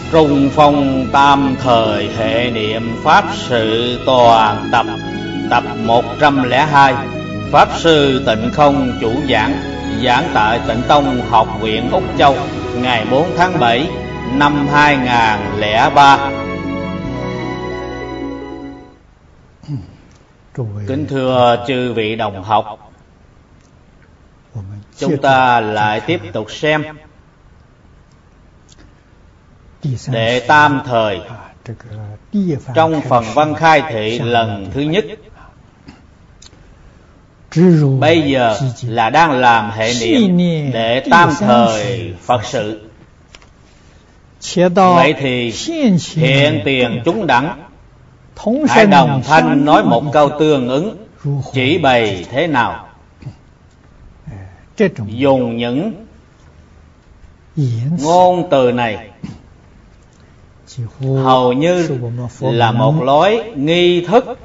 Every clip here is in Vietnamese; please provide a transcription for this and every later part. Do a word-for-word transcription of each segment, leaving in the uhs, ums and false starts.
Trung phong tam thời hệ niệm Pháp sự toàn tập. Tập một trăm lẻ hai. Pháp sư Tịnh Không chủ giảng. Giảng tại Tịnh Tông Học viện Úc Châu, ngày bốn tháng bảy năm hai nghìn không trăm lẻ ba. Kính thưa chư vị đồng học, chúng ta lại tiếp tục xem Đệ Tam Thời trong phần văn khai thị lần thứ nhất. Bây giờ là đang làm hệ niệm Đệ Tam Thời Phật sự. Vậy thì hiện tiền chúng đẳng hãy đồng thanh nói một câu tương ứng, chỉ bày thế nào. Dùng những ngôn từ này hầu như là một lối nghi thức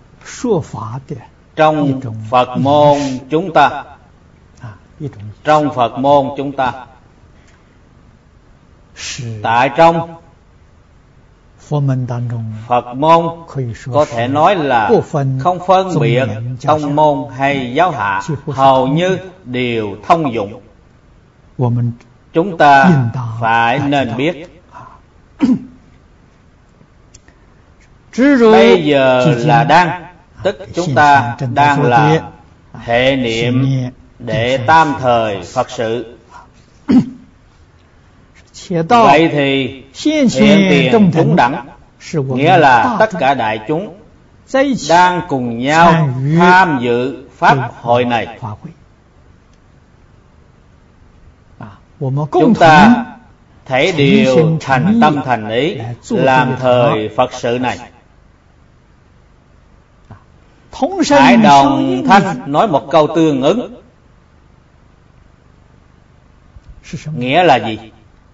trong Phật môn chúng ta. Trong Phật môn chúng ta, tại trong Phật môn có thể nói là không phân biệt tông môn hay giáo hạ, hầu như đều thông dụng. Chúng ta phải nên biết. Bây giờ là đang, tức chúng ta đang là hệ niệm Đệ Tam Thời Phật sự. Vậy thì hiện tiền chúng đẳng, nghĩa là tất cả đại chúng đang cùng nhau tham dự pháp hội này. Chúng ta thể đều thành tâm thành ý làm thời Phật sự này. Hãy đồng thanh nói một câu tương ứng. Nghĩa là gì?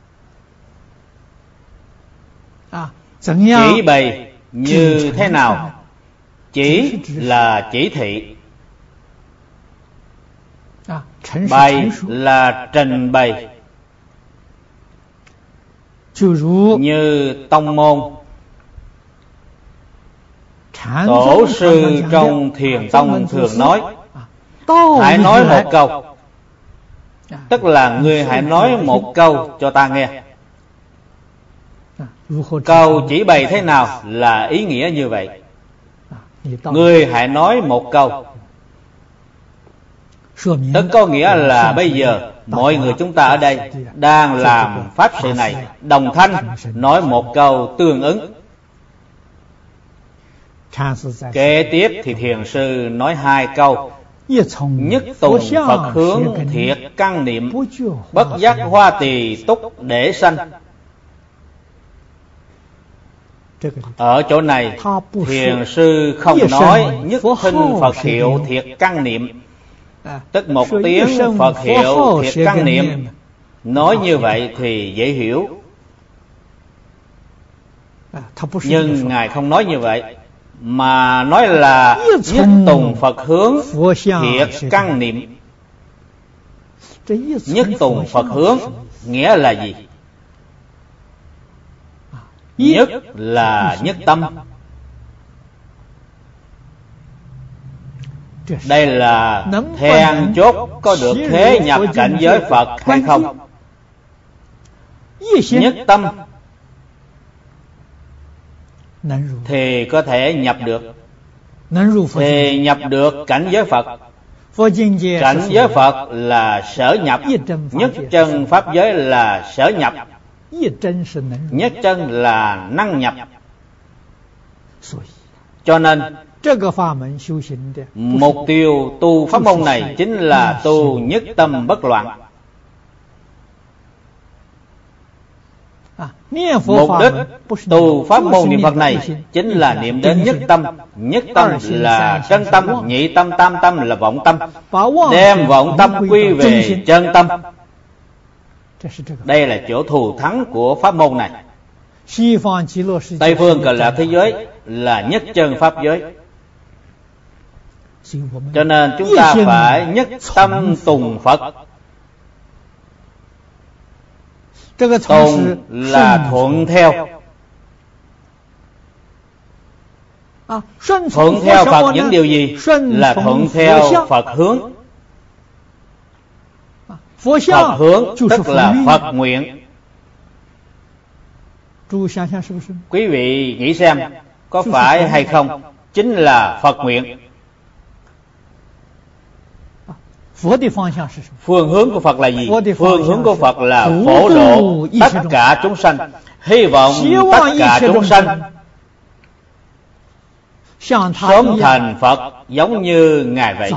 Chỉ bày như thế nào? Chỉ là chỉ thị, bày là trình bày. Như tông môn tổ sư trong Thiền Tông thường nói, hãy nói một câu, tức là ngươi hãy nói một câu cho ta nghe. Câu chỉ bày thế nào là ý nghĩa như vậy. Ngươi hãy nói một câu, tức có nghĩa là bây giờ mọi người chúng ta ở đây đang làm pháp sự này, đồng thanh nói một câu tương ứng. Kế tiếp thì thiền sư nói hai câu: nhất tùng Phật hướng thiệt căn niệm, bất giác hoa tỳ túc để sanh. Ở chỗ này thiền sư không nói nhất thinh Phật hiệu thiệt căn niệm, tức một tiếng Phật hiệu thiệt căn niệm. Nói như vậy thì dễ hiểu, nhưng Ngài không nói như vậy, mà nói là nhất tùng Phật hướng thiệt căn niệm. Nhất tùng Phật hướng nghĩa là gì? Nhất là nhất tâm. Đây là then chốt có được thế nhập cảnh giới Phật hay không. Nhất tâm thì có thể nhập được, thì nhập được cảnh giới Phật. Cảnh giới Phật là sở nhập, nhất chân pháp giới là sở nhập, nhất chân là năng nhập. Cho nên mục tiêu tu pháp môn này chính là tu nhất tâm bất loạn. Mục đích tu pháp môn niệm Phật này chính là niệm đến nhất tâm. Nhất tâm là chân tâm, nhị tâm, tam tâm là vọng tâm. Đem vọng tâm quy về chân tâm. Đây là chỗ thù thắng của pháp môn này. Tây phương Cực Lạc thế giới là nhất chân pháp giới. Cho nên chúng ta phải nhất tâm tùng Phật. Tôn là thuận theo. Thuận theo Phật những điều gì? Là thuận theo Phật hướng. Phật hướng tức là Phật nguyện. Quý vị nghĩ xem, có phải hay không? Chính là Phật nguyện. Phương hướng của Phật là gì? Phương hướng của Phật là phổ độ tất cả chúng sanh, hy vọng tất cả chúng sanh sớm thành Phật giống như Ngài vậy.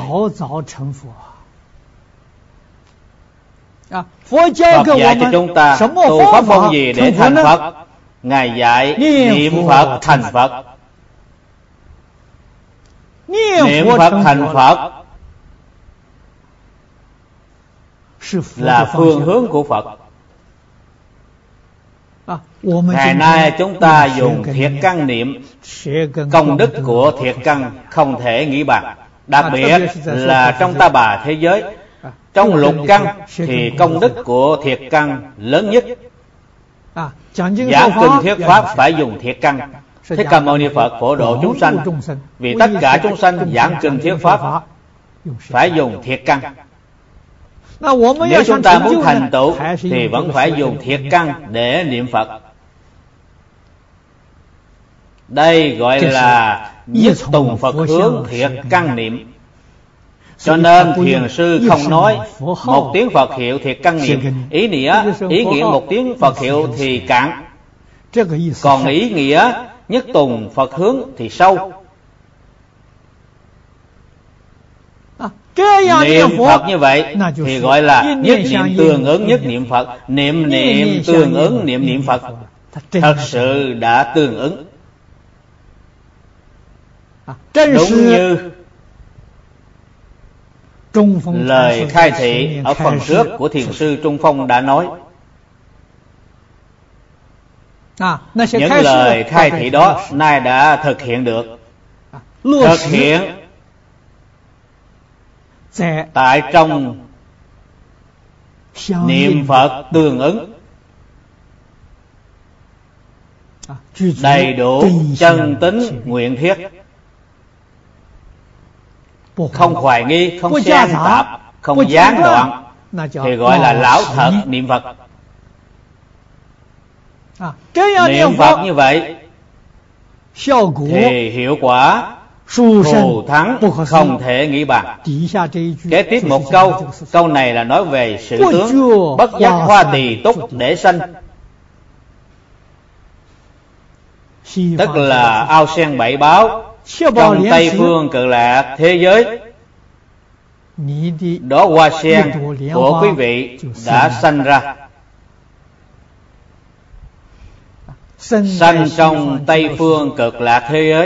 Phật dạy cho chúng ta tu pháp môn gì để thành Phật? Ngài dạy niệm Phật thành Phật. Niệm Phật thành Phật là phương hướng của Phật. Ngày nay chúng ta dùng thiệt căn niệm, công đức của thiệt căn không thể nghĩ bàn. Đặc biệt là trong Ta Bà thế giới, trong lục căn thì công đức của thiệt căn lớn nhất. Giảng kinh thuyết pháp phải dùng thiệt căn. Thích Ca Mâu Ni Phật phổ độ chúng sanh, vì tất cả chúng sanh giảng kinh thuyết pháp phải dùng thiệt căn. Nếu chúng ta muốn thành tựu thì vẫn phải dùng thiệt căn để niệm Phật. Đây gọi là nhất tùng Phật hướng thiệt căn niệm. Cho nên thiền sư không nói một tiếng Phật hiệu thiệt căn niệm, ý nghĩa ý nghĩa một tiếng Phật hiệu thì cạn, còn ý nghĩa nhất tùng Phật hướng thì sâu. Niệm Phật như vậy thì gọi là nhất niệm tương ứng nhất niệm Phật. Niệm niệm tương ứng niệm niệm Phật, thật sự đã tương ứng. Đúng như lời khai thị ở phần trước của thiền sư Trung Phong đã nói. Những lời khai thị đó nay đã thực hiện được. Thực hiện tại trong niệm Phật tương ứng, đầy đủ chân tín nguyện thiết, không hoài nghi, không xen tạp, không gián đoạn, thì gọi là lão thật niệm Phật. Niệm Phật như vậy thì hiệu quả thù thắng không thể nghĩ bàn. Kế tiếp một câu, câu này là nói về sự tướng bất giác hoa tỳ túc để sanh, tức là ao sen bảy báo trong Tây Phương Cực Lạc thế giới. Đó hoa sen của quý vị đã sanh ra, sanh trong Tây Phương Cực Lạc thế giới.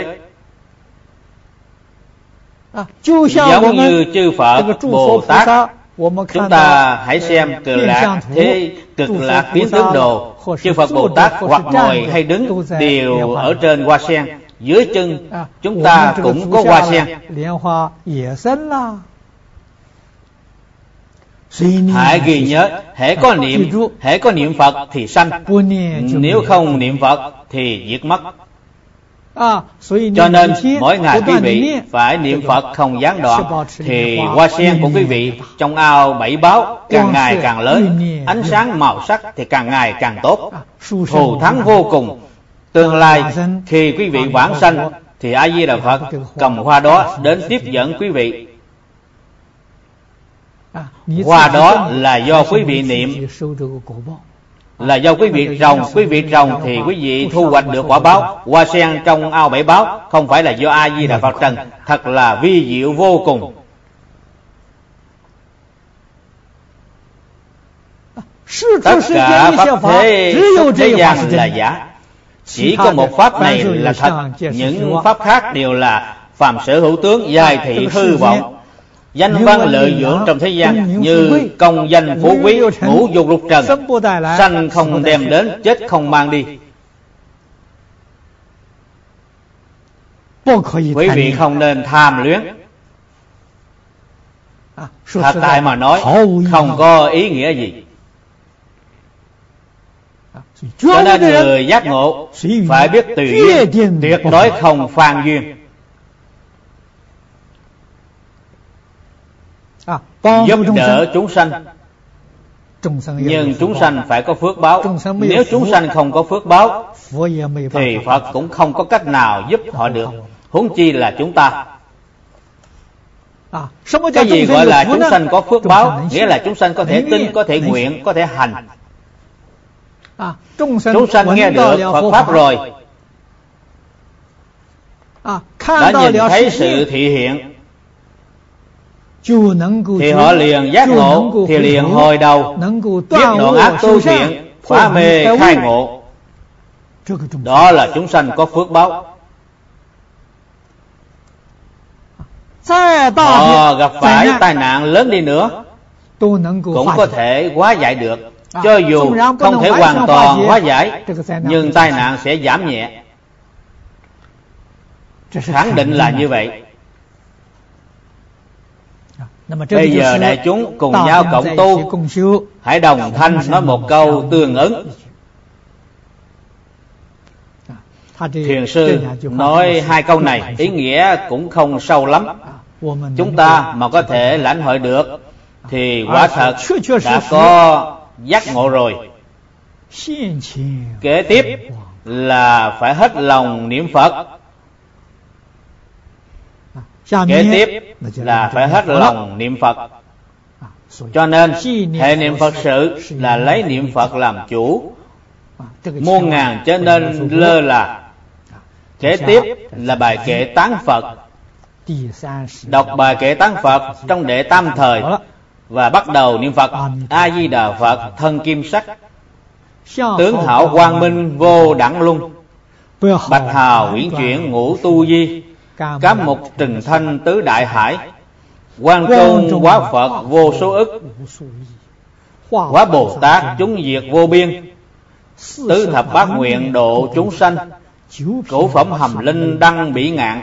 Giống như chư Phật Bồ Tát, chúng ta hãy xem Cực Lạc thế Cực Lạc biến tướng đồ, chư Phật Bồ Tát hoặc ngồi hay đứng đều ở trên hoa sen. Dưới chân chúng ta cũng có hoa sen. Hãy ghi nhớ, hễ có niệm hễ có niệm Phật thì sanh, nếu không niệm Phật thì diệt mất. Cho nên mỗi ngày quý vị phải niệm Phật không gián đoạn, thì hoa sen của quý vị trong ao bảy báo càng ngày càng lớn, ánh sáng màu sắc thì càng ngày càng tốt, thù thắng vô cùng. Tương lai khi quý vị vãng sanh thì A Di Đà Phật cầm hoa đó đến tiếp dẫn quý vị. Hoa đó là do quý vị niệm, là do quý vị trồng. Quý vị trồng thì quý vị thu hoạch được quả báo. Hoa sen trong ao bảy báo không phải là do A Di Đà Phật trồng, thật là vi diệu vô cùng. Tất cả pháp thế xuất thế gian là giả, chỉ có một pháp này là thật, những pháp khác đều là phàm sở hữu tướng, giai thị hư vọng. Danh văn lợi dưỡng trong thế gian như công danh phú quý, ngũ dục lục trần, sanh không đem đến, chết không mang đi. Quý vị không nên tham luyến. Thật tại mà nói, không có ý nghĩa gì. Cho nên người giác ngộ phải biết tùy duyên, tuyệt đối không phan duyên. Giúp đỡ chúng sanh, nhưng chúng sanh phải có phước báo. Nếu chúng sanh không có phước báo thì Phật cũng không có cách nào giúp họ được, huống chi là chúng ta. Cái gì gọi là chúng sanh có phước báo? Nghĩa là chúng sanh có thể tin, có thể nguyện, có thể hành. Chúng sanh nghe được Phật Pháp rồi, đã nhìn thấy sự thị hiện, thì họ liền giác ngộ, thì liền hồi đầu, biết đoạn ác tu thiện, phá mê khai ngộ. Đó là chúng sanh có phước báo. Họ gặp phải tai nạn lớn đi nữa cũng có thể hóa giải được. Cho dù không thể hoàn toàn hóa giải, nhưng tai nạn sẽ giảm nhẹ. Khẳng định là như vậy. Bây giờ đại chúng cùng nhau cộng tu, hãy đồng thanh nói một câu tương ứng. Thiền sư nói hai câu này ý nghĩa cũng không sâu lắm. Chúng ta mà có thể lãnh hội được thì quả thật đã có giác ngộ rồi. Kế tiếp là phải hết lòng niệm Phật. Kế tiếp là phải hết lòng niệm Phật. Cho nên hệ niệm Phật sự là lấy niệm Phật làm chủ, muôn ngàn trở nên lơ là. Kế tiếp là bài kệ tán Phật. Đọc bài kệ tán Phật trong đệ tam thời và bắt đầu niệm Phật A Di Đà Phật thân kim sắc, tướng hảo quang minh vô đẳng luân, bạch hào uyển chuyển ngũ tu di, cám mục trừng thanh tứ đại hải, quang tôn hóa Phật vô số ức, hóa Bồ Tát chúng diệt vô biên, tứ thập bát nguyện độ chúng sanh, cửu phẩm hầm linh đăng bỉ ngạn.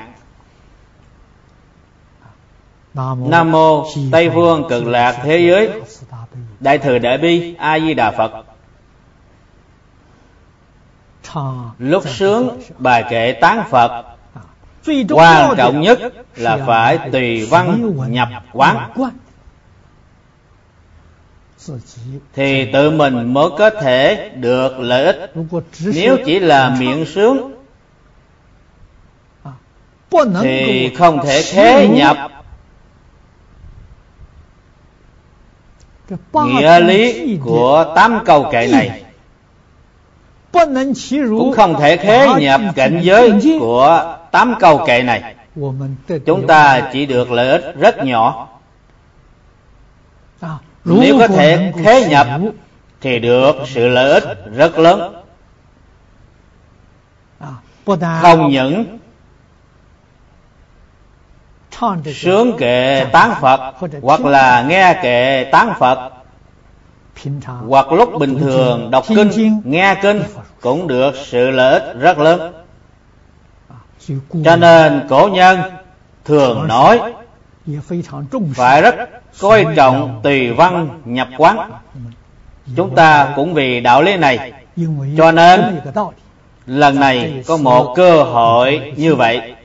Nam mô Tây phương cực lạc thế giới đại thừa đại bi A Di Đà Phật. Lúc sướng bài kệ tán Phật, quan trọng nhất là phải tùy văn nhập quán, thì tự mình mới có thể được lợi ích. Nếu chỉ là miệng sướng thì không thể khế nhập nghĩa lý của tám câu kệ này, cũng không thể khế nhập cảnh giới của tám câu kệ này. Chúng ta chỉ được lợi ích rất nhỏ. Nếu có thể khế nhập thì được sự lợi ích rất lớn. Không những sướng kệ tán Phật, hoặc là nghe kệ tán Phật, hoặc lúc bình thường đọc kinh, nghe kinh cũng được sự lợi ích rất lớn. Cho nên cổ nhân thường nói phải rất coi trọng tùy văn nhập quán. Chúng ta cũng vì đạo lý này, cho nên lần này có một cơ hội như vậy,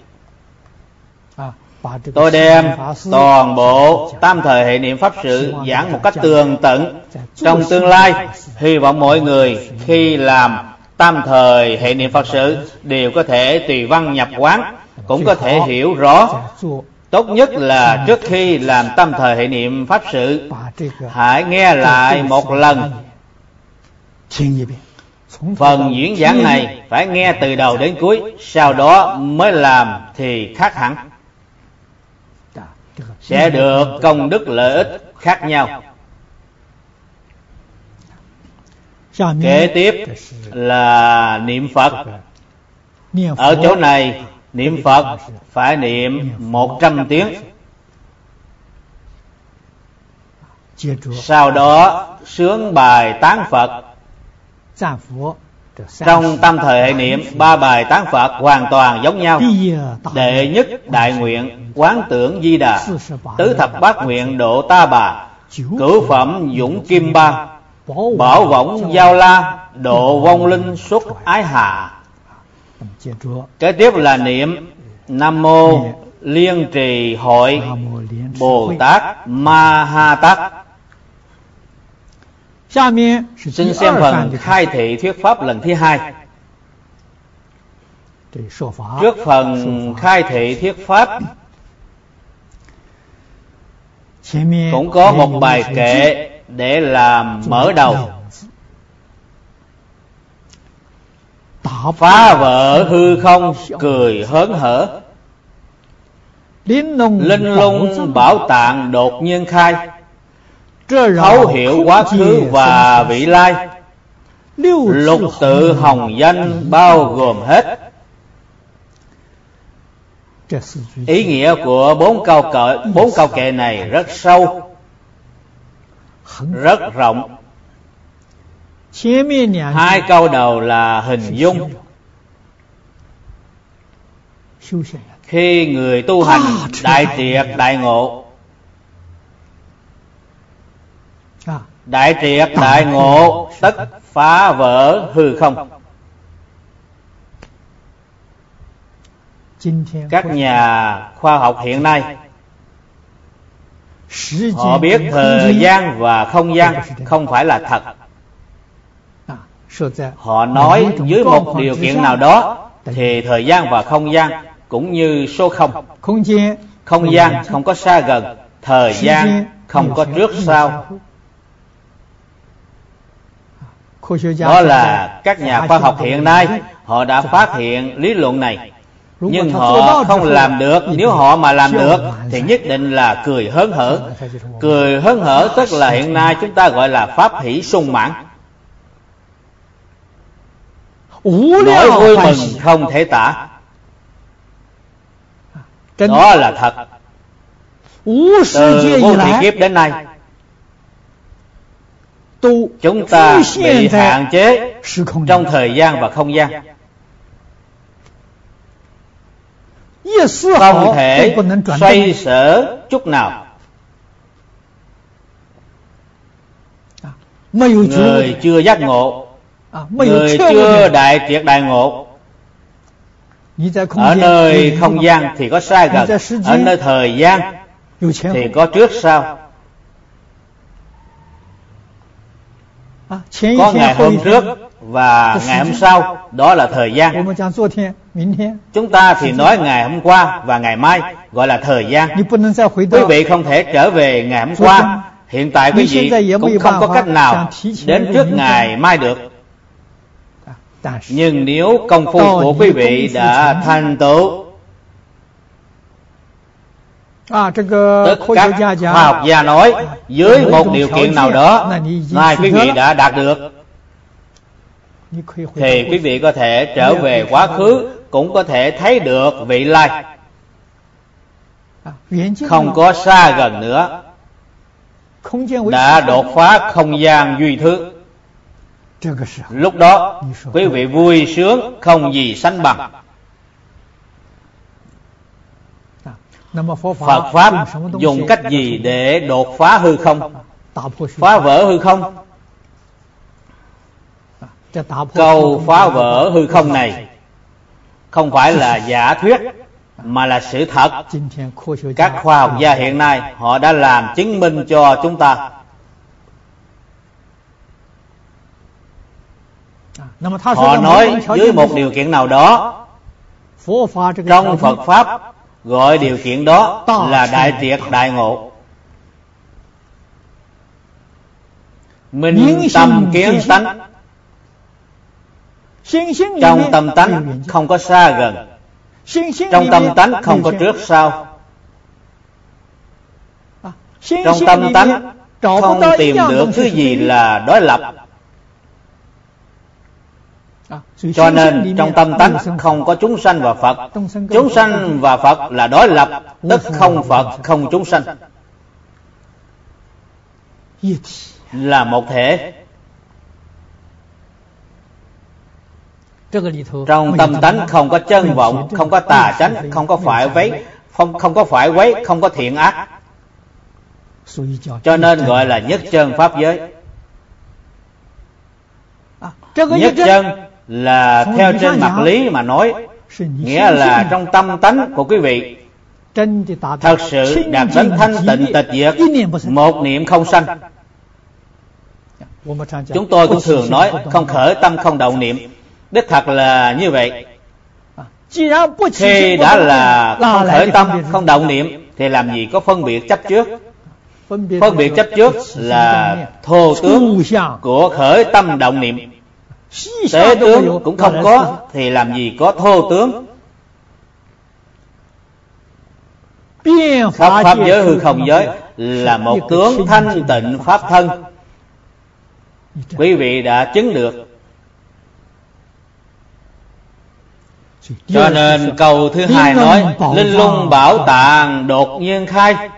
tôi đem toàn bộ tam thời hệ niệm pháp sự giảng một cách tường tận. Trong tương lai, hy vọng mọi người khi làm tam thời hệ niệm Phật sự đều có thể tùy văn nhập quán, cũng có thể hiểu rõ. Tốt nhất là trước khi làm tam thời hệ niệm pháp sự, hãy nghe lại một lần phần diễn giảng này, phải nghe từ đầu đến cuối, sau đó mới làm thì khác hẳn, sẽ được công đức lợi ích khác nhau. Kế tiếp là niệm Phật. Ở chỗ này niệm Phật phải niệm một trăm tiếng. Sau đó sướng bài tán Phật. Trong tam thời hệ niệm, ba bài tán Phật hoàn toàn giống nhau. Đệ nhất đại nguyện quán tưởng Di Đà, tứ thập bát nguyện độ Ta Bà, cửu phẩm dũng kim ba, bảo võng giao la, độ vong linh xuất ái hạ. Kế tiếp là niệm Nam Mô Liên Trì Hội Bồ Tát Ma Ha Tát. Xin xem phần khai thị thuyết pháp lần thứ hai. Trước phần khai thị thuyết pháp cũng có một bài kệ để làm mở đầu. Phá vỡ hư không cười hớn hở, linh lung bảo tạng đột nhiên khai, thấu hiểu quá khứ và vị lai, lục tự hồng danh bao gồm hết. Ý nghĩa của bốn câu kệ, bốn câu kệ này rất sâu, rất rộng. Hai câu đầu là hình dung. Khi người tu hành đại triệt đại ngộ, đại triệt đại ngộ tất phá vỡ hư không. Các nhà khoa học hiện nay họ biết thời gian và không gian không phải là thật. Họ nói dưới một điều kiện nào đó thì thời gian và không gian cũng như số không. Không gian không có xa gần, thời gian không có trước sau. Đó là các nhà khoa học hiện nay họ đã phát hiện lý luận này. Nhưng họ không làm được. Nếu họ mà làm được thì nhất định là cười hớn hở. Cười hớn hở tức là hiện nay chúng ta gọi là pháp hỷ sung mãn, nỗi vui mừng không thể tả. Đó là thật. Từ vô thị kiếp đến nay, chúng ta bị hạn chế trong thời gian và không gian, không thể xoay sở chút nào. Người chưa giác ngộ, người chưa đại triệt đại ngộ, ở nơi không gian thì có xa gần, ở nơi thời gian thì có trước sau. Có ngày hôm trước và ngày hôm sau, đó là thời gian. Chúng ta thì nói ngày hôm qua và ngày mai gọi là thời gian. Quý vị không thể trở về ngày hôm qua. Hiện tại quý vị cũng không có cách nào đến trước ngày mai được. Nhưng nếu công phu của quý vị đã thành tựu, tất các khoa học gia nói dưới một điều kiện nào đó nay quý vị đã đạt được, thì quý vị có thể trở về quá khứ, cũng có thể thấy được vị lai, không có xa gần nữa, đã đột phá không gian duy thứ. Lúc đó quý vị vui sướng không gì sánh bằng. Phật Pháp dùng cách gì để đột phá hư không, phá vỡ hư không? Câu phá vỡ hư không này không phải là giả thuyết, mà là sự thật. Các khoa học gia hiện nay họ đã làm chứng minh cho chúng ta. Họ nói dưới một điều kiện nào đó, trong Phật Pháp gọi điều kiện đó là đại triệt đại ngộ. Minh tâm kiến tánh, trong tâm tánh không có xa gần, trong tâm tánh không có trước sau, trong tâm tánh không tìm được thứ gì là đối lập. Cho nên trong tâm tánh không có chúng sanh và Phật. Chúng sanh và Phật là đối lập, tức không Phật không chúng sanh, là một thể. Trong tâm tánh không có chân vọng, không có tà chánh, không có phải quấy, không, không có phải quấy, không có thiện ác. Cho nên gọi là nhất chân pháp giới. Nhất chân là theo trên mặt lý mà nói, nghĩa là trong tâm tánh của quý vị thật sự đạt đến thanh tịnh tịch diệt, một niệm không sanh. Chúng tôi cũng thường nói không khởi tâm không động niệm. Đích thật là như vậy. Khi đã là không khởi tâm không động niệm thì làm gì có phân biệt chấp trước. Phân biệt chấp trước là thô tướng của khởi tâm động niệm. Tế tướng cũng không có thì làm gì có thô tướng. Khắp pháp giới hư không giới là một tướng thanh tịnh pháp thân. Quý vị đã chứng được. Cho nên câu thứ hai nói linh lung bảo tàng đột nhiên khai.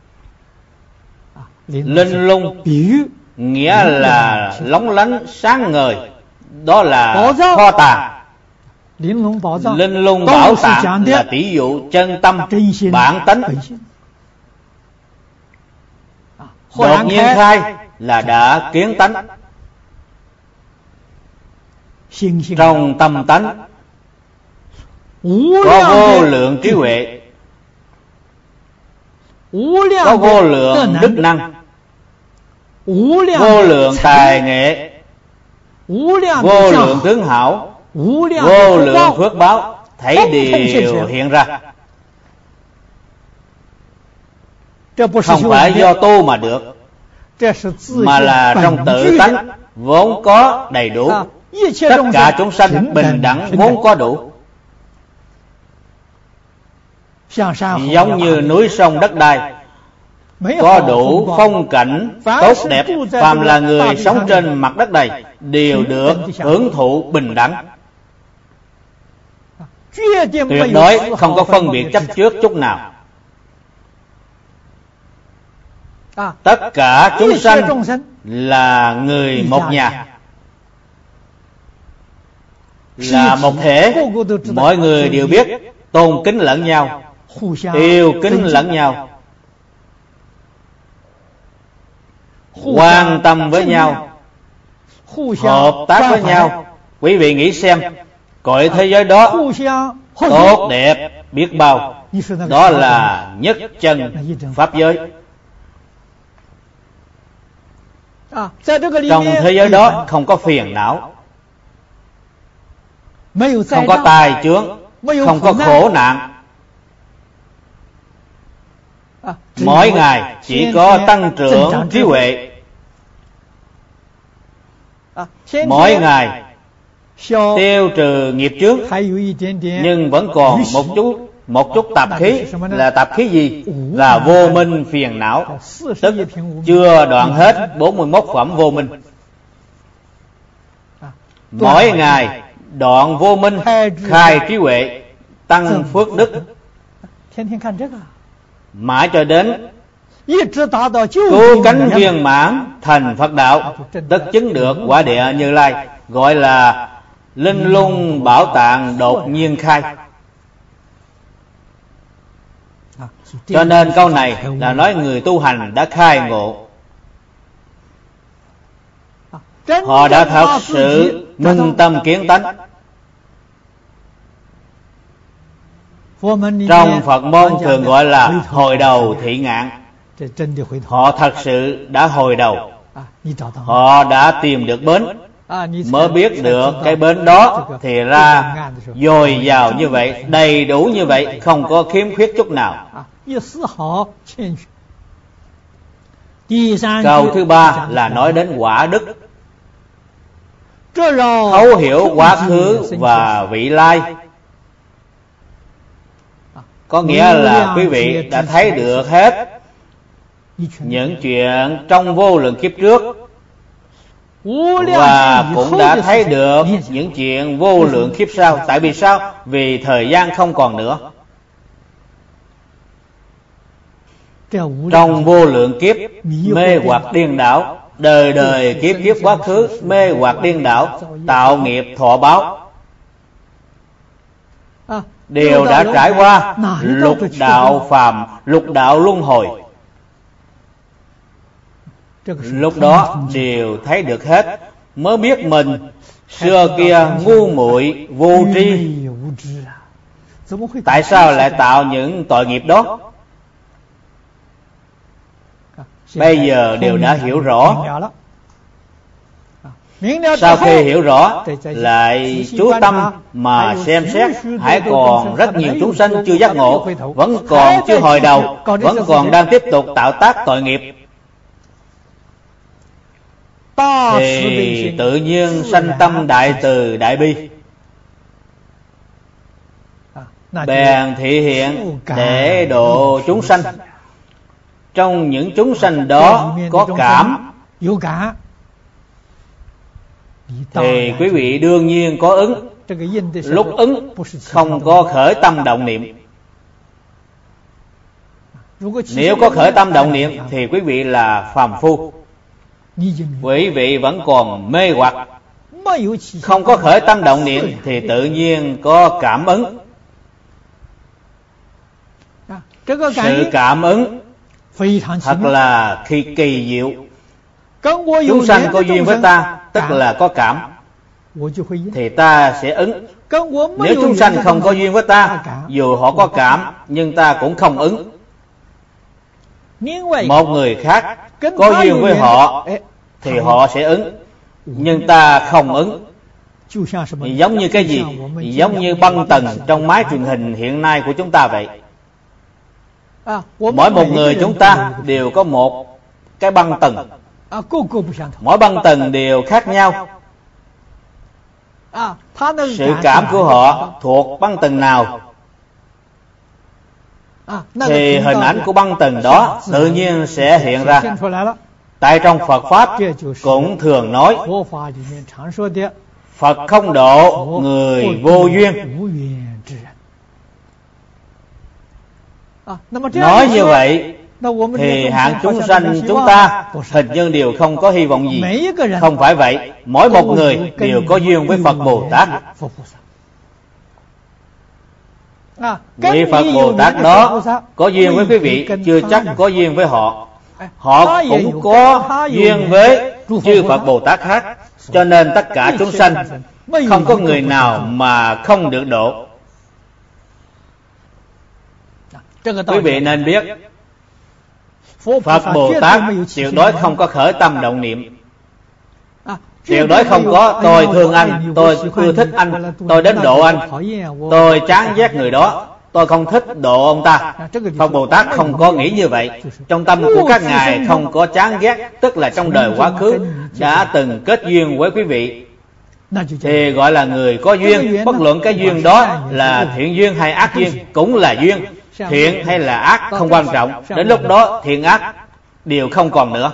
Linh lung nghĩa là lóng lánh sáng ngời, đó là kho tàng. Linh lung bảo tàng là tỷ dụ chân tâm bản tánh. Đột nhiên khai là đã kiến tánh. Trong tâm tánh có vô lượng trí huệ, có vô lượng đức năng, vô lượng tài nghệ, vô lượng tướng hảo, vô lượng phước báo, thảy đều hiện ra. Không phải do tu mà được, mà là trong tự tánh vốn có đầy đủ. Tất cả chúng sanh bình đẳng vốn có đủ. Giống như núi sông đất đai, có đủ phong cảnh tốt đẹp, phàm là người sống trên mặt đất này đều được hưởng thụ bình đẳng. Tuyệt đối không có phân biệt chấp trước chút nào. Tất cả chúng sanh là người một nhà, là một thể. Mọi người đều biết tôn kính lẫn nhau, yêu kính lẫn nhau, quan tâm với nhau, hợp tác với nhau. Quý vị nghĩ xem, cõi thế giới đó tốt đẹp biết bao. Đó là nhất chân pháp giới. Trong thế giới đó không có phiền não, không có tai chướng, không có khổ nạn. Mỗi ngày chỉ có tăng trưởng trí huệ. Mỗi ngày tiêu trừ nghiệp chướng, nhưng vẫn còn một chút một chút tạp khí. Là tạp khí gì? Là vô minh phiền não, tức chưa đoạn hết bốn mươi mốt phẩm vô minh. Mỗi ngày đoạn vô minh, khai trí huệ, tăng phước đức, mãi cho đến cứu cánh viên mãn thành Phật đạo, tất chứng được quả địa Như Lai, gọi là linh lung bảo tàng đột nhiên khai. Cho nên câu này là nói người tu hành đã khai ngộ. Họ đã thật sự minh tâm kiến tánh. Trong Phật môn thường gọi là hồi đầu thị ngạn. Họ thật sự đã hồi đầu. Họ đã tìm được bến, mới biết được cái bến đó thì ra dồi dào như vậy, đầy đủ như vậy, không có khiếm khuyết chút nào. Câu thứ ba là nói đến quả đức. Thấu hiểu quá khứ và vị lai, có nghĩa là quý vị đã thấy được hết những chuyện trong vô lượng kiếp trước, và cũng đã thấy được những chuyện vô lượng kiếp sau. Tại vì sao? Vì thời gian không còn nữa. Trong vô lượng kiếp mê hoặc điên đảo, đời đời kiếp kiếp quá khứ mê hoặc điên đảo, tạo nghiệp thọ báo, đều đã trải qua lục đạo phàm, lục đạo luân hồi. Lúc đó đều thấy được hết, mới biết mình Xưa kia ngu muội vô tri, tại sao lại tạo những tội nghiệp đó? Bây giờ đều đã hiểu rõ. Sau khi hiểu rõ, lại chú tâm mà xem xét, hãy còn rất nhiều chúng sanh chưa giác ngộ, vẫn còn chưa hồi đầu, vẫn còn đang tiếp tục tạo tác tội nghiệp, thì tự nhiên sanh tâm đại từ đại bi, bèn thị hiện để độ chúng sanh. Trong những chúng sanh đó có cảm, thì quý vị đương nhiên có ứng. Lúc ứng không có khởi tâm động niệm. Nếu có khởi tâm động niệm thì quý vị là phàm phu, quý vị vẫn còn mê hoặc. Không có khởi tâm động niệm thì tự nhiên có cảm ứng. Sự cảm ứng thật là khi kỳ diệu. Chúng sanh có duyên với ta, tức là có cảm, thì ta sẽ ứng. Nếu chúng sanh không có duyên với ta, dù họ có cảm nhưng ta cũng không ứng. Một người khác có duyên với họ thì họ sẽ ứng, nhưng ta không ứng. Giống như cái gì? Giống như băng tần trong máy truyền hình hiện nay của chúng ta vậy. Mỗi một người chúng ta đều có một cái băng tần. Mỗi băng tần đều khác nhau. Sự cảm của họ thuộc băng tần nào thì hình ảnh của băng tần đó tự nhiên sẽ hiện ra. Tại trong Phật Pháp cũng thường nói, Phật không độ người vô duyên. Nói như vậy thì hạng chúng sanh chúng ta hình như đều không có hy vọng gì. Không phải vậy, mỗi một người đều có duyên với Phật Bồ Tát. Vị Phật Bồ Tát đó có duyên với quý vị, chưa chắc có duyên với họ. Họ cũng có duyên với chư Phật Bồ Tát khác. Cho nên tất cả chúng sanh không có người nào mà không được độ. Quý vị nên biết, Phật Bồ Tát tuyệt đối không có khởi tâm động niệm. Tuyệt đối không có tôi thương anh, tôi ưa thích anh, tôi đến độ anh, tôi chán ghét người đó, tôi không thích độ ông ta. Phật Bồ Tát không có nghĩ như vậy. Trong tâm của các ngài không có chán ghét, tức là trong đời quá khứ đã từng kết duyên với quý vị, thì gọi là người có duyên. Bất luận cái duyên đó là thiện duyên hay ác duyên cũng là duyên. Thiện hay là ác không quan trọng, đến lúc đó thiện ác đều không còn nữa.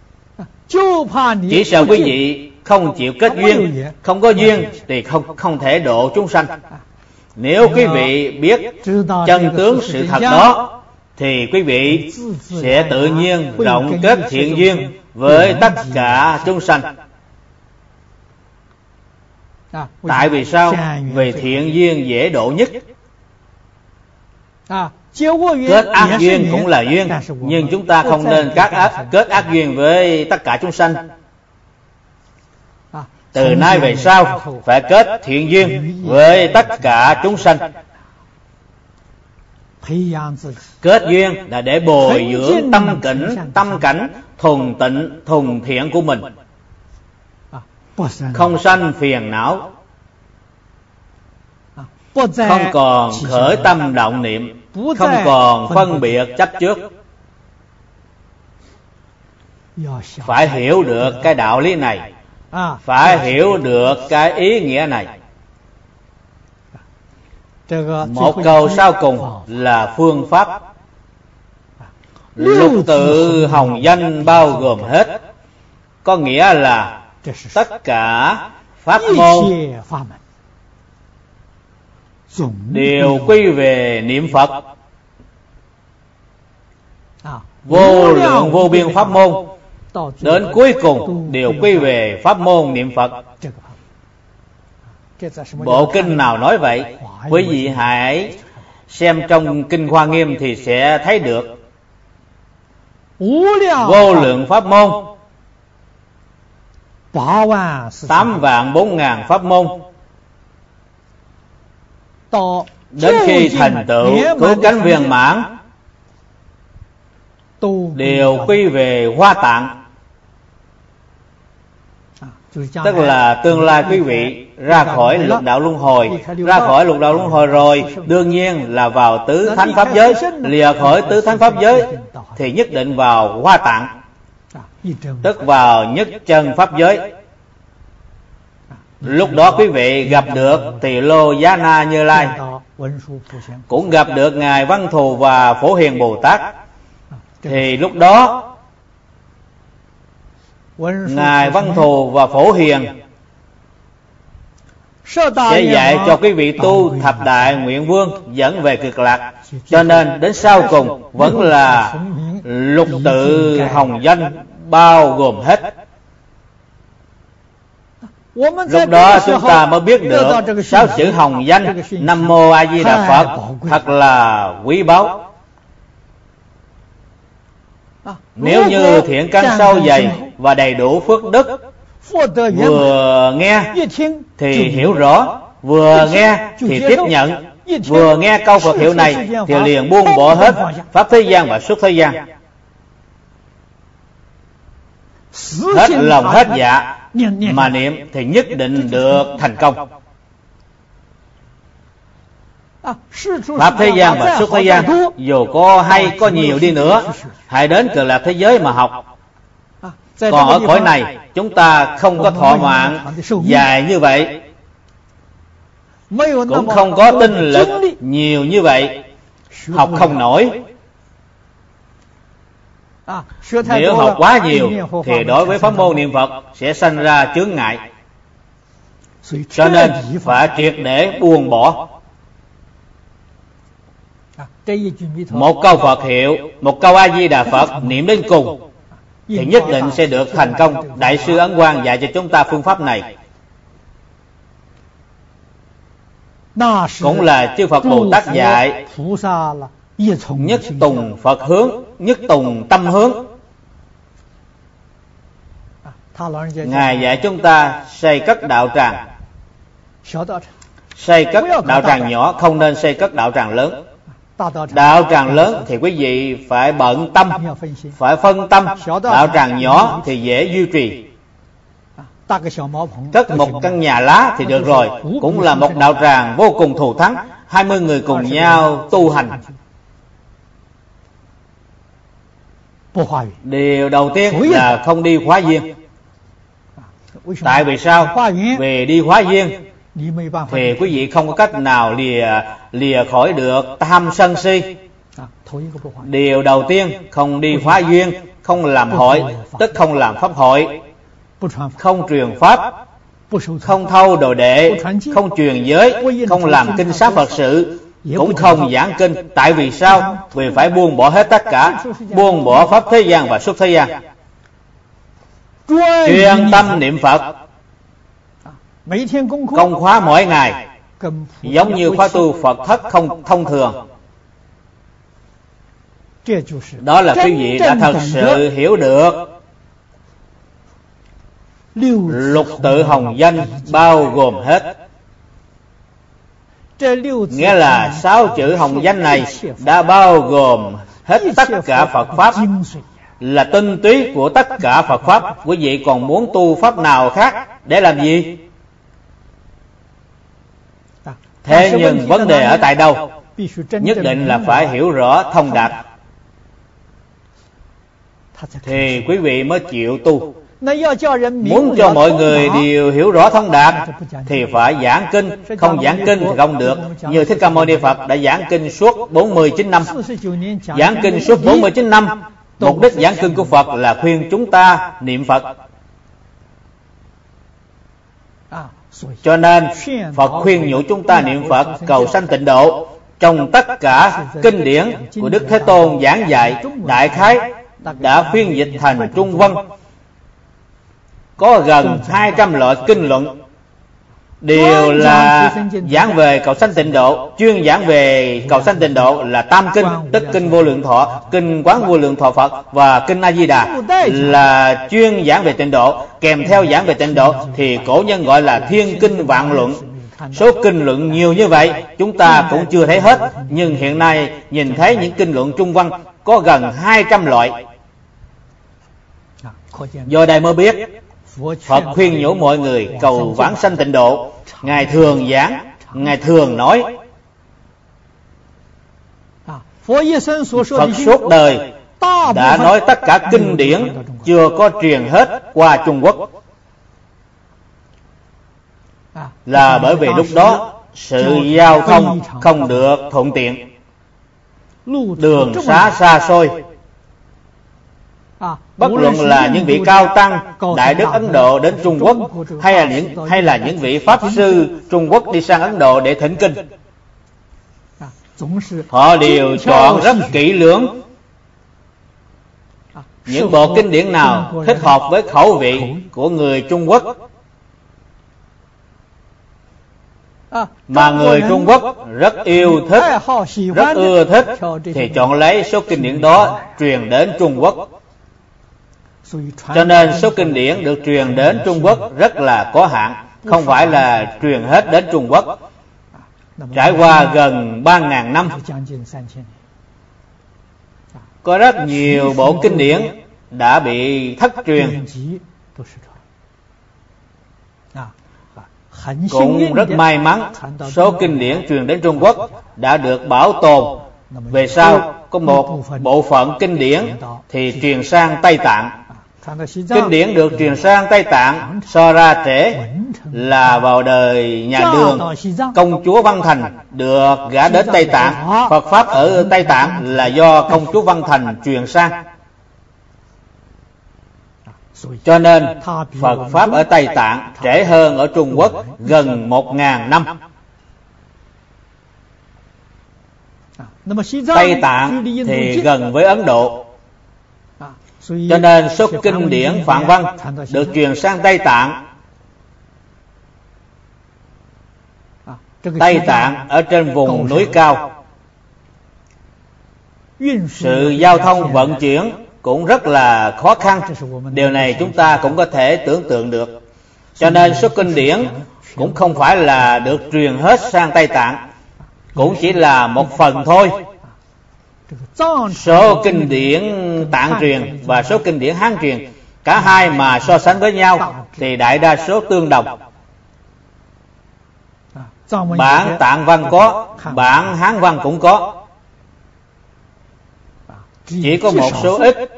Chỉ sợ quý vị không chịu kết duyên, không có duyên thì không không thể độ chúng sanh. Nếu quý vị biết chân tướng sự thật đó, thì quý vị sẽ tự nhiên rộng kết thiện duyên với tất cả chúng sanh. Tại vì sao? Vì thiện duyên dễ độ nhất. Kết ác duyên cũng là duyên, nhưng chúng ta không nên kết ác, kết ác duyên với tất cả chúng sanh. Từ nay về sau phải kết thiện duyên với tất cả chúng sanh. Kết duyên là để bồi dưỡng tâm cảnh, tâm cảnh thuần tịnh, thuần thiện của mình, không sanh phiền não, không còn khởi tâm động niệm, không còn phân biệt chấp trước. Phải hiểu được cái đạo lý này, phải hiểu được cái ý nghĩa này. Một câu sau cùng là phương pháp. Lục tự hồng danh bao gồm hết, có nghĩa là tất cả pháp môn đều quy về niệm Phật. Vô lượng vô biên pháp môn đến cuối cùng đều quy về pháp môn niệm Phật. Bộ kinh nào nói vậy? Quý vị hãy xem trong Kinh Hoa Nghiêm thì sẽ thấy được. Vô lượng pháp môn tám vạn bốn ngàn pháp môn, đến khi thành tựu cứu cánh viên mãn đều quy về Hoa Tạng. Tức là tương lai quý vị ra khỏi lục đạo luân hồi. Ra khỏi lục đạo luân hồi rồi, đương nhiên là vào tứ thánh pháp giới. Lìa khỏi tứ thánh pháp giới thì nhất định vào Hoa Tạng, tức vào nhất chân pháp giới. Lúc đó quý vị gặp được Tỳ Lô Giá Na Như Lai, cũng gặp được Ngài Văn Thù và Phổ Hiền Bồ Tát. Thì lúc đó Ngài Văn Thù và Phổ Hiền sẽ dạy cho quý vị tu thập đại nguyện vương dẫn về cực lạc. Cho nên đến sau cùng vẫn là lục tự hồng danh bao gồm hết. Lúc đó chúng ta mới biết được sáu chữ hồng danh Nam Mô A Di Đà Phật thật là quý báu. Nếu như thiện căn sâu dày và đầy đủ phước đức, vừa nghe thì hiểu rõ, vừa nghe thì tiếp nhận, vừa nghe câu Phật hiệu này thì liền buông bỏ hết pháp thế gian và xuất thế gian, hết lòng hết dạ mà niệm thì nhất định được thành công. Pháp thế gian và xuất thế gian dù có hay có nhiều đi nữa, hãy đến Cực Lạc thế giới mà học. Còn ở cõi này chúng ta không có thọ mạng dài như vậy, cũng không có tinh lực nhiều như vậy, học không nổi. Nếu học quá nhiều thì đối với pháp môn niệm Phật sẽ sanh ra chướng ngại. Cho nên phải triệt để buông bỏ. Một câu Phật hiệu, một câu A Di Đà Phật niệm đến cùng thì nhất định sẽ được thành công. Đại sư Ấn Quang dạy cho chúng ta phương pháp này, cũng là chư Phật Bồ Tát dạy nhất tùng Phật hướng, nhất tùng tâm hướng. Ngài dạy chúng ta xây cất đạo tràng, xây cất đạo tràng nhỏ, không nên xây cất đạo tràng lớn. Đạo tràng lớn thì quý vị phải bận tâm, phải phân tâm. Đạo tràng nhỏ thì dễ duy trì. Cất một căn nhà lá thì được rồi, cũng là một đạo tràng vô cùng thù thắng, hai mươi người cùng nhau tu hành. Điều đầu tiên là không đi khóa duyên. Tại vì sao? Vì đi khóa duyên thì quý vị không có cách nào lìa lìa khỏi được tham sân si. Điều đầu tiên, không đi khóa duyên, không làm hội, tức không làm pháp hội, không truyền pháp, không thâu đồ đệ, không truyền giới, không làm kinh sát Phật sự, cũng không giảng kinh. Tại vì sao? Vì phải buông bỏ hết tất cả, buông bỏ pháp thế gian và xuất thế gian, chuyên tâm niệm Phật. Công khóa mỗi ngày giống như khóa tu Phật thất không thông thường. Đó là quý vị đã thật sự hiểu được lục tự hồng danh bao gồm hết. Nghĩa là sáu chữ hồng danh này đã bao gồm hết tất cả Phật Pháp, là tinh túy của tất cả Phật Pháp. Quý vị còn muốn tu Pháp nào khác để làm gì? Thế nhưng vấn đề ở tại đâu? Nhất định là phải hiểu rõ thông đạt thì quý vị mới chịu tu. Muốn cho mọi người đều hiểu rõ thông đạt thì phải giảng kinh. Không giảng kinh thì không được. Như Thích Ca Mâu Ni Phật đã giảng kinh suốt bốn mươi chín năm. Giảng kinh suốt bốn mươi chín năm, mục đích giảng kinh của Phật là khuyên chúng ta niệm Phật. Cho nên Phật khuyên nhủ chúng ta niệm Phật cầu sanh tịnh độ. Trong tất cả kinh điển của Đức Thế Tôn giảng dạy, đại khái đã phiên dịch thành Trung Văn, có gần hai trăm loại kinh luận. đều là giảng về cầu sanh tịnh độ. Chuyên giảng về cầu sanh tịnh độ là tam kinh, tức kinh Vô Lượng Thọ, kinh Quán Vô Lượng Thọ Phật và kinh A Di Đà là chuyên giảng về tịnh độ. Kèm theo giảng về tịnh độ thì cổ nhân gọi là thiên kinh vạn luận. Số kinh luận nhiều như vậy chúng ta cũng chưa thấy hết, nhưng hiện nay nhìn thấy những kinh luận trung văn có gần hai trăm loại. Do đây mới biết Phật khuyên nhủ mọi người cầu vãng sanh tịnh độ. Ngài thường giảng, Ngài thường nói. Phật suốt đời đã nói tất cả kinh điển chưa có truyền hết qua Trung Quốc, là bởi vì lúc đó sự giao thông không được thuận tiện, đường xá xa xôi. Bất luận là những vị cao tăng Đại Đức Ấn Độ đến Trung Quốc, hay là những hay là những vị pháp sư Trung Quốc đi sang Ấn Độ để thỉnh kinh, họ đều chọn rất kỹ lưỡng những bộ kinh điển nào thích hợp với khẩu vị của người Trung Quốc, mà người Trung Quốc rất yêu thích, rất ưa thích, thì chọn lấy số kinh điển đó truyền đến Trung Quốc. Cho nên số kinh điển được truyền đến Trung Quốc rất là có hạn, không phải là truyền hết đến Trung Quốc. Trải qua gần ba ngàn năm, có rất nhiều bộ kinh điển đã bị thất truyền. Cũng rất may mắn, số kinh điển truyền đến Trung Quốc đã được bảo tồn. Về sau có một bộ phận kinh điển thì truyền sang Tây Tạng. Kinh điển được truyền sang Tây Tạng so ra trễ là vào đời nhà Đường, công chúa Văn Thành được gả đến Tây Tạng. Phật Pháp ở Tây Tạng là do công chúa Văn Thành truyền sang. Cho nên Phật Pháp ở Tây Tạng trễ hơn ở Trung Quốc gần một ngàn năm. Tây Tạng thì gần với Ấn Độ, cho nên số kinh điển Phạn Văn được truyền sang Tây Tạng. Tây Tạng ở trên vùng núi cao, sự giao thông vận chuyển cũng rất là khó khăn. Điều này chúng ta cũng có thể tưởng tượng được. Cho nên số kinh điển cũng không phải là được truyền hết sang Tây Tạng, cũng chỉ là một phần thôi. Số kinh điển Tạng truyền và số kinh điển Hán truyền, cả hai mà so sánh với nhau thì đại đa số tương đồng. Bản Tạng văn có, bản Hán văn cũng có, chỉ có một số ít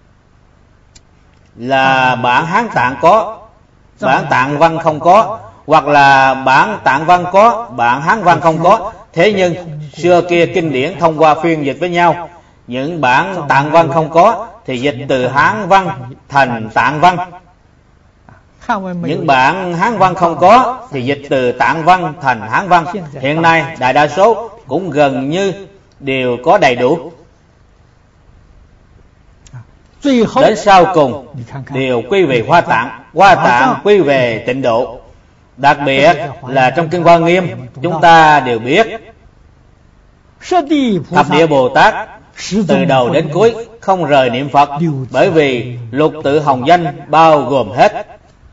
là bản Hán Tạng có, bản Tạng văn không có, hoặc là bản Tạng văn có, bản Hán văn không có. Thế nhưng xưa kia kinh điển thông qua phiên dịch với nhau, những bản Tạng văn không có thì dịch từ Hán văn thành Tạng văn, những bản Hán văn không có thì dịch từ Tạng văn thành Hán văn. Hiện nay đại đa số cũng gần như đều có đầy đủ. Đến sau cùng đều quy về Hoa Tạng, Hoa Tạng quy về tịnh độ. Đặc biệt là trong kinh Hoa Nghiêm, chúng ta đều biết Thập Địa Bồ Tát từ đầu đến cuối không rời niệm Phật, bởi vì lục tự hồng danh bao gồm hết.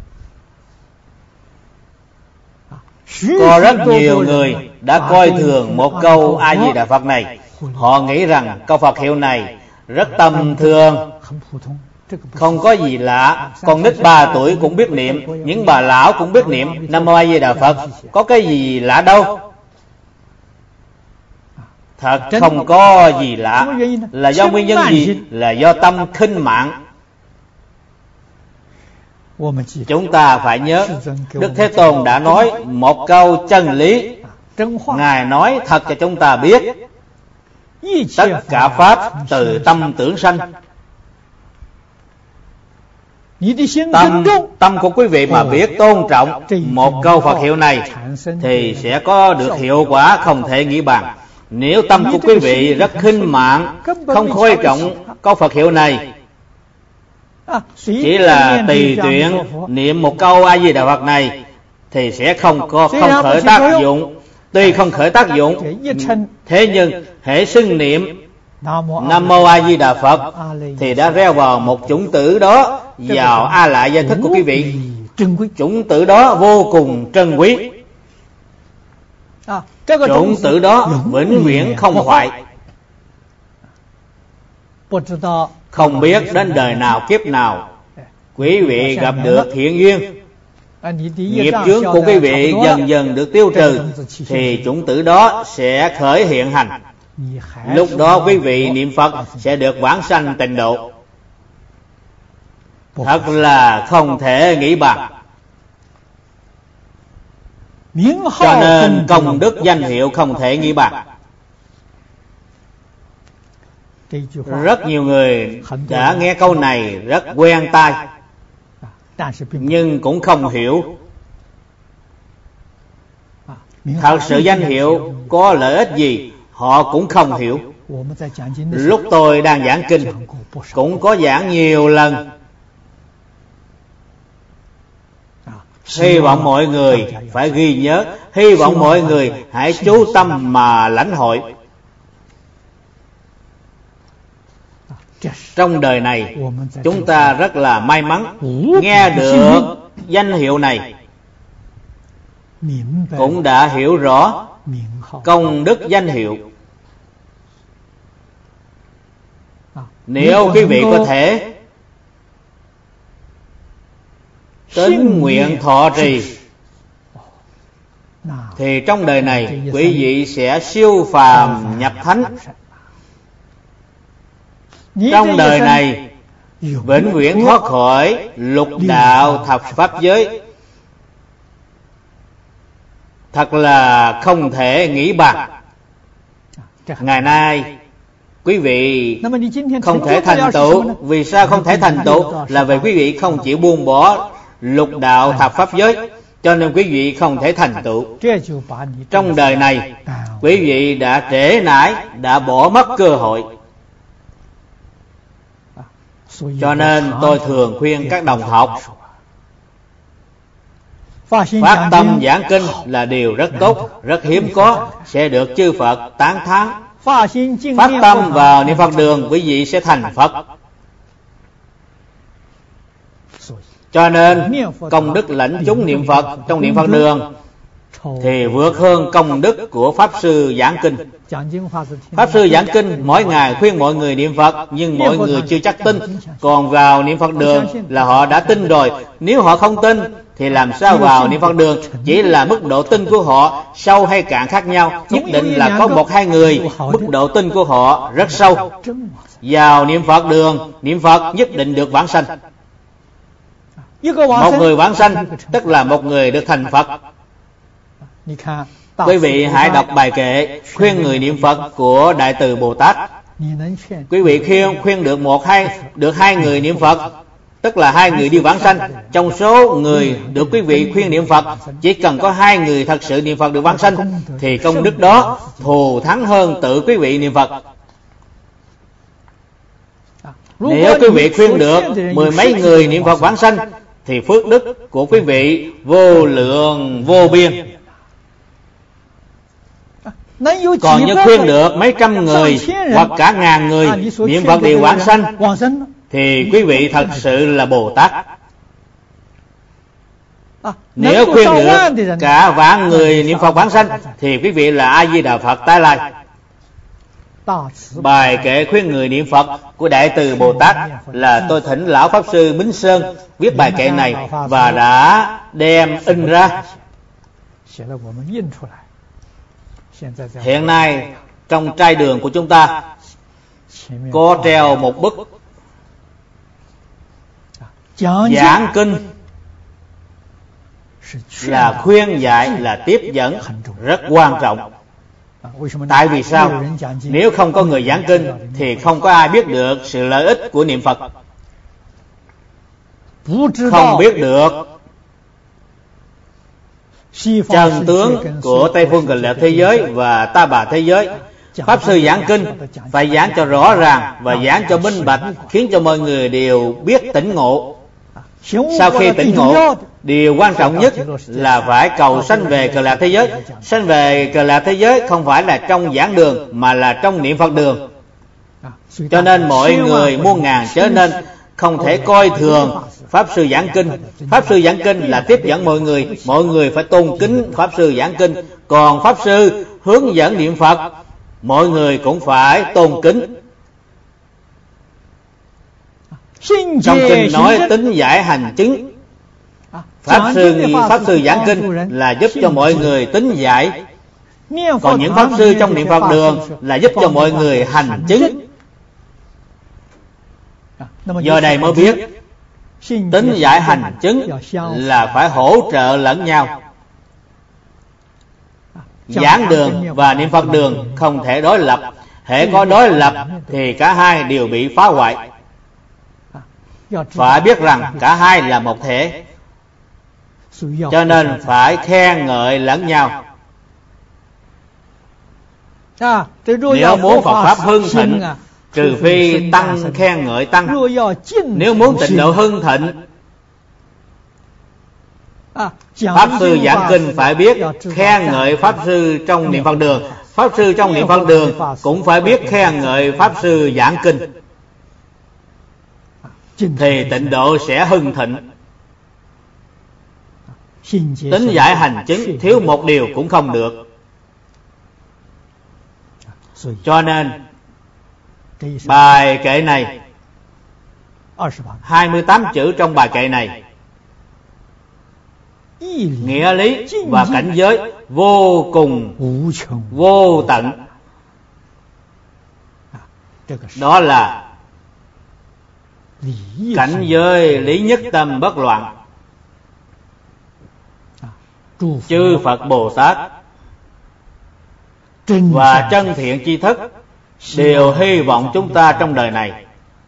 Có rất nhiều người đã coi thường một câu A Di Đà Phật này. Họ nghĩ rằng câu Phật hiệu này rất tầm thường, không có gì lạ. Con nít ba tuổi cũng biết niệm, những bà lão cũng biết niệm Nam Mô A Di Đà Phật, có cái gì lạ đâu. Thật không có gì lạ. Là do nguyên nhân gì? Là do tâm khinh mạn. Chúng ta phải nhớ, Đức Thế Tôn đã nói một câu chân lý. Ngài nói thật cho chúng ta biết, tất cả Pháp từ tâm tưởng sanh. Tâm, tâm của quý vị mà biết tôn trọng một câu Phật hiệu này thì sẽ có được hiệu quả không thể nghĩ bàn. Nếu tâm của quý vị rất khinh mạn, không coi trọng câu Phật hiệu này, chỉ là tùy tiện niệm một câu A Di Đà Phật này, thì sẽ không có không khởi tác dụng. Tuy không khởi tác dụng, thế nhưng hễ xưng niệm Nam Mô A Di Đà Phật thì đã gieo vào một chủng tử đó vào A Lại Gia Thức của quý vị. Chủng tử đó vô cùng trân quý. Chủng tử đó vĩnh viễn không hoại. Không biết đến đời nào kiếp nào quý vị gặp được thiện duyên, nghiệp chướng của quý vị dần dần được tiêu trừ, thì chủng tử đó sẽ khởi hiện hành. Lúc đó quý vị niệm Phật sẽ được vãng sanh tịnh độ. Thật là không thể nghĩ bàn. Cho nên công đức danh hiệu không thể nghĩ bàn. Rất nhiều người đã nghe câu này rất quen tai, nhưng cũng không hiểu. Thật sự danh hiệu có lợi ích gì họ cũng không hiểu. Lúc tôi đang giảng kinh cũng có giảng nhiều lần. Hy vọng mọi người phải ghi nhớ, hy vọng mọi người hãy chú tâm mà lãnh hội. Trong đời này chúng ta rất là may mắn nghe được danh hiệu này, cũng đã hiểu rõ công đức danh hiệu. Nếu quý vị có thể tín nguyện thọ trì thì trong đời này quý vị sẽ siêu phàm nhập thánh. Trong đời này vĩnh viễn thoát khỏi lục đạo thập pháp giới. Thật là không thể nghĩ bàn. Ngày nay quý vị không thể thành tựu. Vì sao không thể thành tựu? Là vì quý vị không chịu buông bỏ lục đạo thập pháp giới, cho nên quý vị không thể thành tựu. Trong đời này quý vị đã trễ nải, đã bỏ mất cơ hội. Cho nên tôi thường khuyên các đồng học, phát tâm giảng kinh là điều rất tốt, rất hiếm có, sẽ được chư Phật tán thán. Phát tâm vào niệm Phật đường, quý vị sẽ thành Phật. Cho nên công đức lãnh chúng niệm Phật trong niệm Phật đường thì vượt hơn công đức của Pháp Sư giảng kinh. Pháp Sư giảng kinh mỗi ngày khuyên mọi người niệm Phật, nhưng mọi người chưa chắc tin. Còn vào niệm Phật đường là họ đã tin rồi. Nếu họ không tin thì làm sao vào niệm Phật đường? Chỉ là mức độ tin của họ sâu hay cạn khác nhau. Nhất định là có một hai người mức độ tin của họ rất sâu. Vào niệm Phật đường, niệm Phật nhất định được vãng sanh. Một người vãng sanh tức là một người được thành Phật. Quý vị hãy đọc bài kệ khuyên người niệm Phật của Đại Từ Bồ Tát. Quý vị khuyên khuyên được một hai được hai người niệm Phật, tức là hai người đi vãng sanh. Trong số người được quý vị khuyên niệm Phật, chỉ cần có hai người thật sự niệm Phật được vãng sanh thì công đức đó thù thắng hơn tự quý vị niệm Phật. Nếu quý vị khuyên được mười mấy người niệm Phật vãng sanh thì phước đức của quý vị vô lượng vô biên. Còn như khuyên được mấy trăm người hoặc cả ngàn người niệm Phật đều vãng sanh thì quý vị thật sự là Bồ Tát. Nếu khuyên được cả vạn người niệm Phật vãng sanh thì quý vị là A Di Đà Phật tái lai. Bài kệ khuyên người niệm Phật của Đại Từ Bồ Tát là tôi thỉnh Lão Pháp Sư Bính Sơn viết bài kệ này và đã đem in ra. Hiện nay trong trai đường của chúng ta có treo một bức giảng kinh, là khuyên dạy, là tiếp dẫn, rất quan trọng. Tại vì sao? Nếu không có người giảng kinh thì không có ai biết được sự lợi ích của niệm Phật. Không biết được chân tướng của Tây Phương Cực Lạc thế giới và Ta Bà thế giới. Pháp Sư giảng kinh phải giảng cho rõ ràng và giảng cho minh bạch, khiến cho mọi người đều biết tỉnh ngộ. Sau khi tỉnh ngộ Điều quan trọng nhất là phải cầu sanh về Cực Lạc thế giới. Sanh về Cực Lạc thế giới không phải là trong giảng đường, mà là trong niệm Phật đường. Cho nên mọi người muôn ngàn chớ nên không thể coi thường Pháp Sư giảng kinh. Pháp Sư giảng kinh là tiếp dẫn mọi người, mọi người phải tôn kính Pháp Sư giảng kinh. Còn Pháp Sư hướng dẫn niệm Phật, mọi người cũng phải tôn kính. Trong kinh nói tính giải hành chứng. Pháp Sư Pháp Sư giảng kinh là giúp cho mọi người tính giải. Còn những Pháp Sư trong niệm Phật đường là giúp cho mọi người hành chứng. Do đây mới biết tính giải hành chứng là phải hỗ trợ lẫn nhau. Giảng đường và niệm Phật đường không thể đối lập. Hễ có đối lập thì cả hai đều bị phá hoại. Phải biết rằng cả hai là một thể, cho nên phải khen ngợi lẫn nhau. Nếu muốn Phật Pháp hưng thịnh, trừ phi tăng khen ngợi tăng. Nếu muốn tịnh độ hưng thịnh, Pháp Sư giảng kinh phải biết khen ngợi Pháp Sư trong niệm Phật đường. Pháp Sư trong niệm Phật đường cũng phải biết khen ngợi Pháp Sư giảng kinh, thì tịnh độ sẽ hưng thịnh. Tính giải hành chứng thiếu một điều cũng không được. Cho nên bài kệ này, hai mươi tám chữ trong bài kệ này, nghĩa lý và cảnh giới vô cùng vô tận. Đó là cảnh giới lý nhất tâm bất loạn. Chư Phật Bồ Tát và chân thiện tri thức đều hy vọng chúng ta trong đời này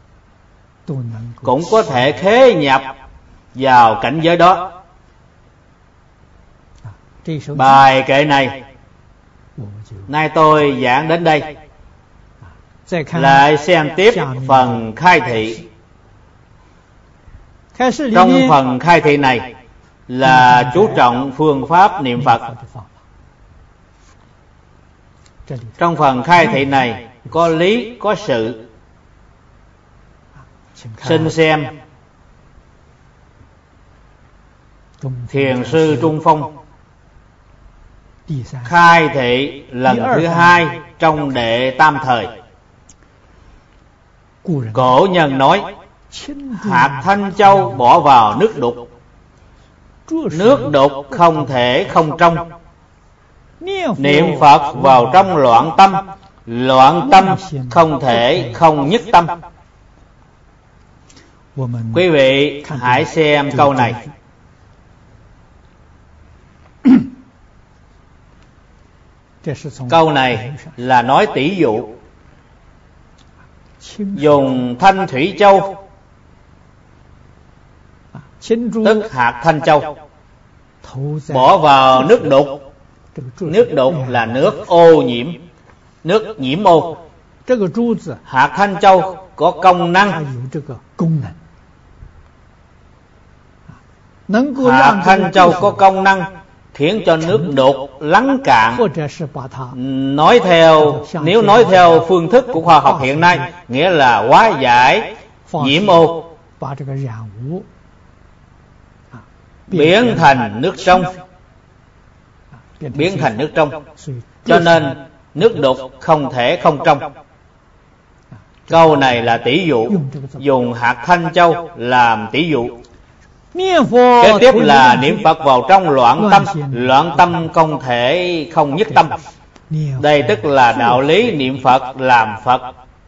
cũng có thể khế nhập vào cảnh giới đó. Bài kệ này nay tôi giảng đến đây. Lại xem tiếp phần khai thị. Trong phần khai thị này là chú trọng phương pháp niệm Phật. Trong phần khai thị này có lý có sự. Xin xem Thiền sư Trung Phong khai thị lần thứ hai trong đệ tam thời. Cổ nhân nói hạt Thanh Châu bỏ vào nước đục, nước đục không thể không trong. Niệm Phật vào trong loạn tâm, loạn tâm không thể không nhất tâm. Quý vị hãy xem câu này. Câu này là nói tỷ dụ. Dùng Thanh Thủy Châu, tức hạt Thanh Châu, bỏ vào nước đục. Nước đục là nước ô nhiễm, nước nhiễm ô. Hạt Thanh Châu có công năng. Hạt Thanh Châu có công năng khiến cho nước đục lắng cạn. Nói theo, nếu nói theo phương thức của khoa học hiện nay, nghĩa là hóa giải nhiễm ô, biến thành nước trong, biến thành nước trong. Cho nên nước đục không thể không trong. Câu này là tỷ dụ, dùng hạt Thanh Châu làm tỷ dụ. Kế tiếp là niệm Phật vào trong loạn tâm. Loạn tâm không thể không nhất tâm. Đây tức là đạo lý niệm Phật làm Phật.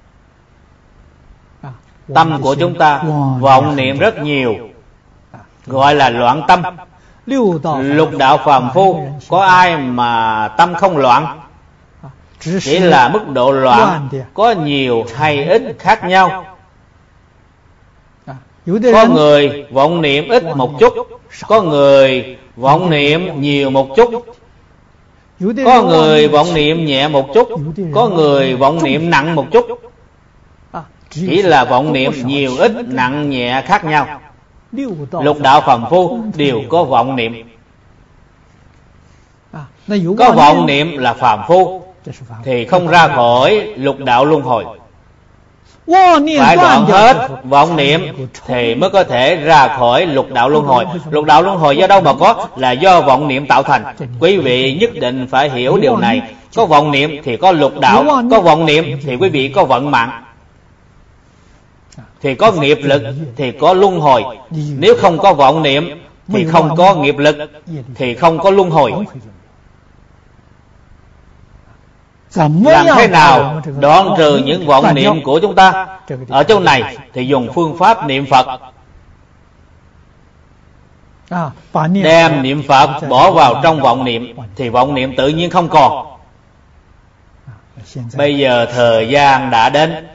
Tâm của chúng ta vọng niệm rất nhiều, gọi là loạn tâm. Lục đạo phàm phu có ai mà tâm không loạn? Chỉ là mức độ loạn có nhiều hay ít khác nhau. Có người vọng niệm ít một chút, có người vọng niệm nhiều một chút, có người vọng niệm nhẹ một chút, có người vọng niệm nặng một chút. Chỉ là vọng niệm nhiều ít nặng nhẹ khác nhau. Lục đạo phàm phu đều có vọng niệm. Có vọng niệm là phàm phu thì không ra khỏi lục đạo luân hồi. Phải đoạn hết vọng niệm thì mới có thể ra khỏi lục đạo luân hồi. Lục đạo luân hồi do đâu mà có? Là do vọng niệm tạo thành. Quý vị nhất định phải hiểu điều này. Có vọng niệm thì có lục đạo, có vọng niệm thì quý vị có vận mạng, thì có nghiệp lực, thì có luân hồi. Nếu không có vọng niệm thì không có nghiệp lực, thì không có luân hồi. Làm thế nào đoạn trừ những vọng niệm của chúng ta? Ở chỗ này thì dùng phương pháp niệm Phật. Đem niệm Phật bỏ vào trong vọng niệm thì vọng niệm tự nhiên không còn. Bây giờ thời gian đã đến,